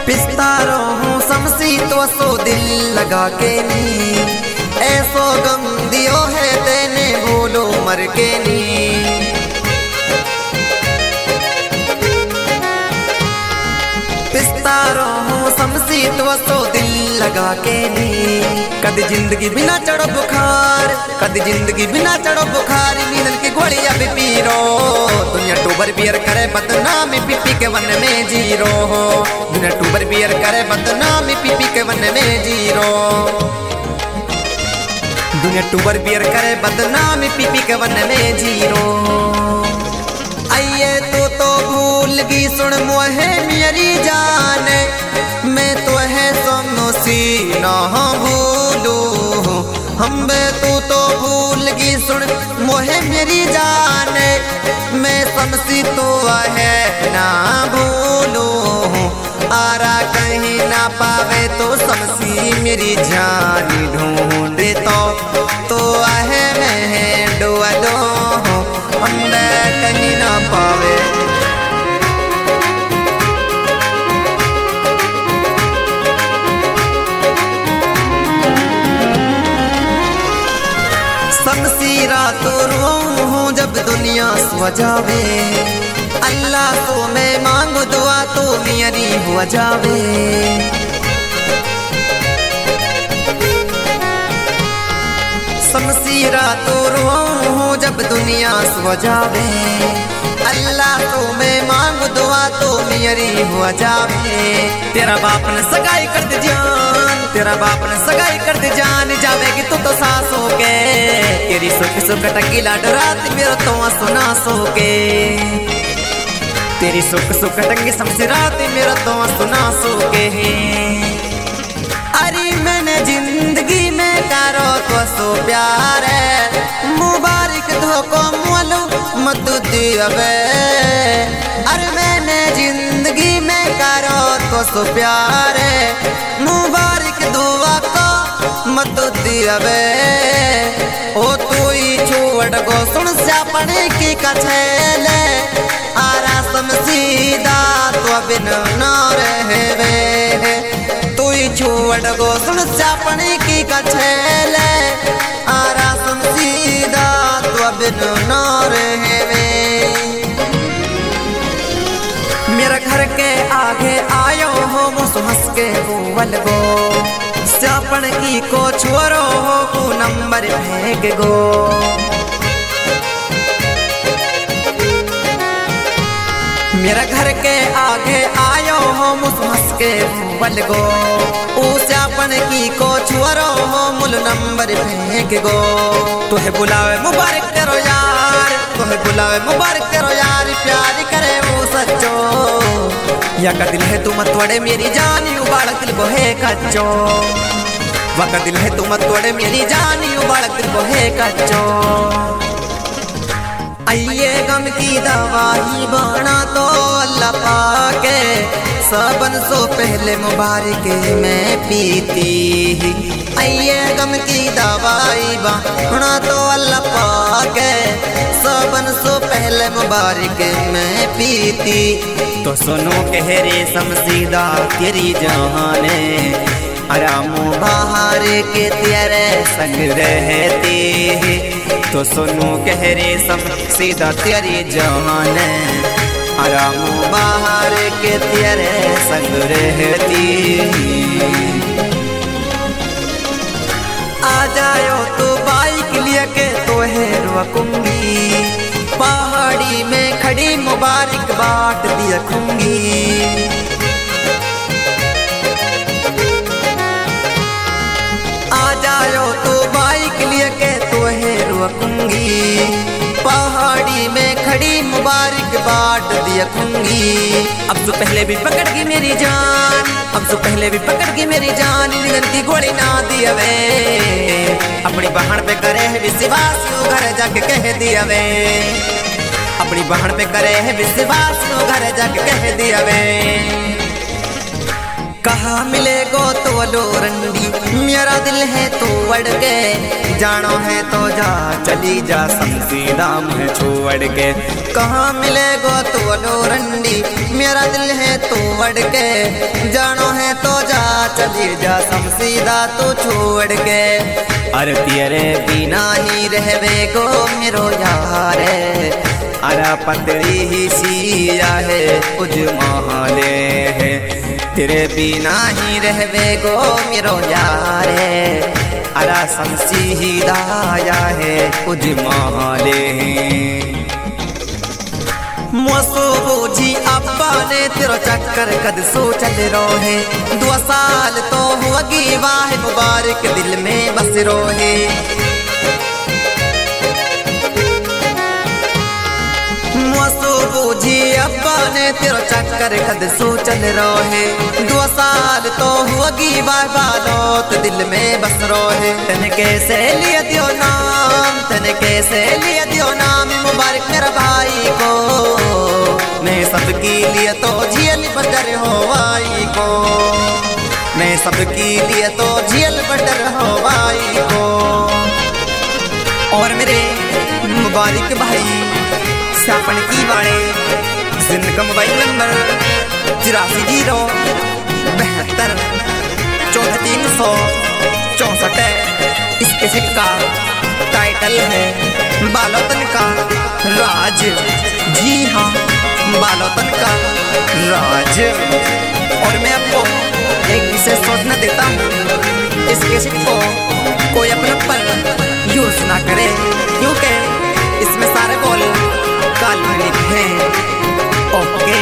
पिस्तारो हूँ समसी तो सो दिल लगा के नी, ऐसो गम दियो है तेने बोलो मर के नी। पिस्तारो हूँ समसी तो सो दिल लगा के नी, कद जिंदगी बिना चढ़ो बुखार, कद जिंदगी बिना चढ़ो बुखार, नींद की गोली अब पीरो। दुनिया टूबर बियर करे बदनामी, पीपी के वन में जीरो हो। दुनिया टूबर बियर करे बदनामी, पीपी के वन में जीरो। दुनिया टूबर बियर करे बदनामी, पीपी के वन में जीरो। आइए तो भूल गई सुन मोहे मेरी जान, मैं तो है समसी ना भूलू। हम तो भूल गई सुन मोहे मेरी जान, मैं समसी तो है ना भूलू। आरा कहीं ना पावे तो समसी मेरी जान ढूंढे तो है मैं डुआ दो, हम कहीं ना पावे। समसी रातों रोऊं हूँ जब दुनिया सो जावे, अल्लाह तो मैं मांगू दुआ तो मेरी हो जावे। समसी रातों रोऊं हूँ जब दुनिया सो जावे, अल्लाह तो मैं मांगू दुआ तो मेरी हो जावे। तेरा बाप ने सगाई कर दे जान, तेरा बाप ने सगाई कर दे जान, जावेगी तू तो सासों के। तेरी सुख सुख टकी लाड रात मेरा तो सुना सो के, तेरी सुख सुख टंगी समसी रात मेरा तो सुना सो के। अरे मैंने जिंदगी में करो तो सो प्यार है, मुबारक धोको मोलू मत दियवे। अरे मैंने जिंदगी में करो तो सो प्यार है, मुबारक दुआ को मत दियवे। ओ तू ही छोड़ गो सुन स्यापने की कछेले, आरा समसीदा तो बिन न रहवे। तू ही छोड़ गो सुन स्यापने की कछेले, आरा समसीदा तो बिन न रहवे। मेरा घर के आगे आयो हो मुझ हंस के बोल गो, स्यापन की को छोरो हो को नंबर फेंक गो। मेरा घर के आगे आयो हो मुझ हंस के बोल गो, स्यापन की को छोरो हो मुल नंबर फेंक गो। तुहे बुलावे मुबारक तेरो यार, तुहे बुलावे मुबारक तेरो यार, प्यार करे वो सच्चो। या का दिल है तू मत तोड़े मेरी जान, उबाड़ दिल को है कच्चो। वका दिल है तू मत तोड़े मेरी जान, उबाड़ दिल को है कच्चो। आइए गम की दवाई बना तो अल्लाह पाके, सबन सो पहले मुबारक मैं पीती। आइए गम की दवाई बना तो अल्लाह पाके, सबन सो पहले मुबारक मैं पीती। तो सुनो कह रे समसीदा तेरी जहाने, आरामो बाहर के तेरे संग रहती। तो सुनो कह रे समसीदा तेरी जान, आरामो बाहर के तेरे संग रहती। आ जाओ तो बाइक लिए के तो है रुकूंगी, पहाड़ी में खड़ी मुबारक बाट देखूंगी। आ जाओ तो बाइक लिए के तो है रुकूंगी, पहाड़ी में खड़ी मुबारक बाट देखूंगी। अब तो पहले भी पकड़ गई मेरी जान, अब तो पहले भी पकड़ गई मेरी जान, निगन की गोली ना दियवे। अपनी बहन पे करे है विश्वास, घर जाके कह दियवे। अपनी बहन पे करे है विश्वास, घर जाके कह दियवे। कहाँ मिलेगो तो लो रंडी, मेरा दिल है तो अड़ के, जानो है तो जा चली जा समसी दाम है छोड़ के। कहाँ मिलेगो तो लो रंडी, मेरा दिल है तो अड़ के, जानो चली जा शमशीदा तू छोड़ के। अरे तेरे बिना ही रहवे गो मेरो यार, अरे पतरी ही सिया है कुछ महाले है, तेरे बिना ही रहवे गो मेरो यार, अरे शमशीदा आया है कुछ महाले हैं। मोसो बोझी अब्बा ने तेरो चक्कर कद सो चल रोहे, 2 साल तो हुआगी वाह मुबारक दिल में बस रोहे। मोसो बोझी अब्बा ने तेरो चक्कर कद सो चल रोहे, 2 साल तो हुआगी वाह बालोत दिल में बस रोहे। तने कैसे लिया दियो नाम, तने कैसे लिया दियो नाम मुबारक मेरा भाई को, मैं सबकी लिए तो झील बटर हो भाई को, मैं सबकी लिए तो झील बटर हो भाई को। और मेरे मुबारक भाई सापन की वाले जिनका मोबाइल नंबर 8372 है। इसके सिक्का टाइटल है बालोतन का राज, जी हाँ बालोतन का राज। और मैं आपको एक विशेष सूचना देता हूँ, इस कैसेट को कोई अपने पर यूज ना करे, क्योंकि इसमें सारे बोल काल्पनिक हैं। ओके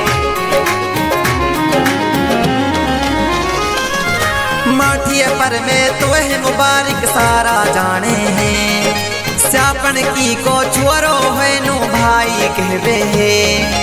माठिए पर में तो है मुबारक सारा जाने हैं, स्यापन की को छोरो है नो भाई कहवे है।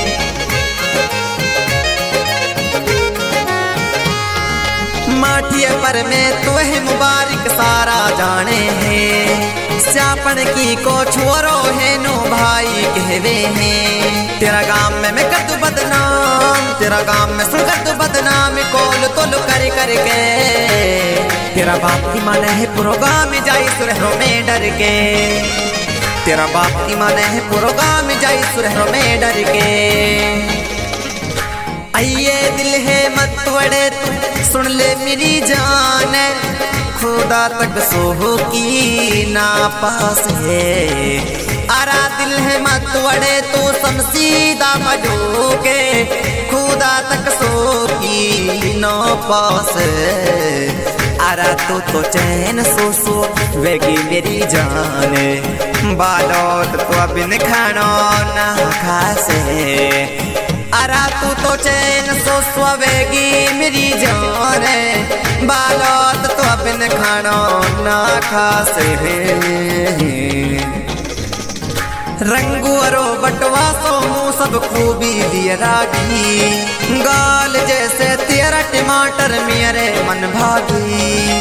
माठिए पर में तो है मुबारक सारा जाने हैं, स्यापन की को छोरो है नो भाई कहवे हैं। तेरा गांव में मैं कर दूं बदनाम, तेरा गांव में सुन कर दूं बदनाम, कोल तोल कर करके। तेरा बाप की माने है पुरोगाम जाई सुरहरों में डर के, तेरा बाप की माने है पुरोगाम जाई सुरहरों में डर के। आइए दिल है मत वड़े तू सुन ले मेरी जान, खुदा तक सोहो की ना पास है। आरा दिल है मत वड़े तू शमशीदा मजो के, खुदा तक सो की ना पास है। आरा तो चैन सो वेगी मेरी जान, बालोत तो अब खानो ना खासे। आरा तू तो चैन सो वेगी मेरी जान, बालोत तो अब खानो ना खासे। रंगुअरो बटवा सो मुँह सब खूबी दिए रागी, गाल जैसे तेरा टमाटर मेरे मन भागी।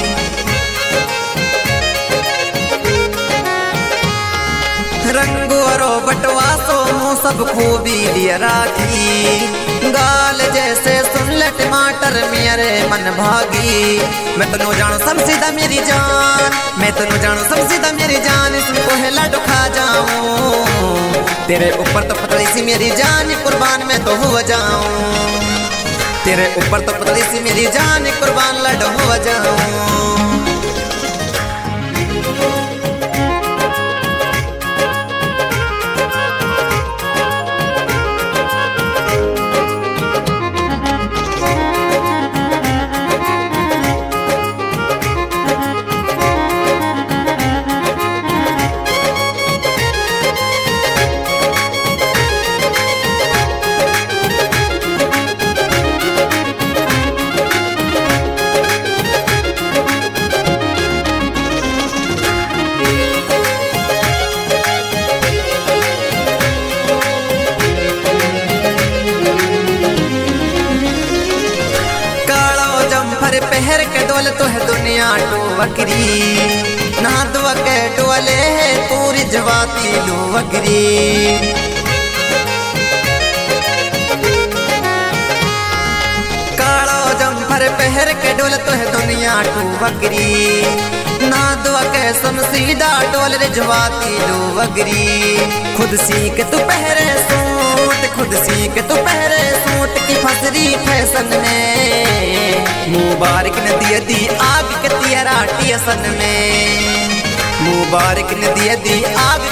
रंगुअरो बटवा सो मुँह सब खूबी दिए रागी, गाल जैसे सुन ले टमाटर मेरे मन भागी। मैं तो जानू शमशीदा मेरी जान, मैं तो जानू शमशीदा मेरी जान, इसको है लाडो खा जाऊं। तेरे ऊपर तो पतली सी मेरी जान कुर्बान मैं तो हो जाऊं, तेरे ऊपर तो पतली सी मेरी जान कुर्बान लाडो हो जाऊं। पहर के डोल तो है दुनिया टू बकरी, ना दुआ के डोले है पूरी जवाती लो बकरी। कालो जम्फर पहर के डोल तो है दुनिया टू बकरी, ना दुआ के शमशीदा डोल रे जवाती लो बकरी। खुद सी के तू पहरे सूट, खुद सी के तू पहरे सूट की फसरी फैशन में मुबारक मुबारक ने दिए दी आग के तियरा टेशन में, मुबारक ने दिए दी आग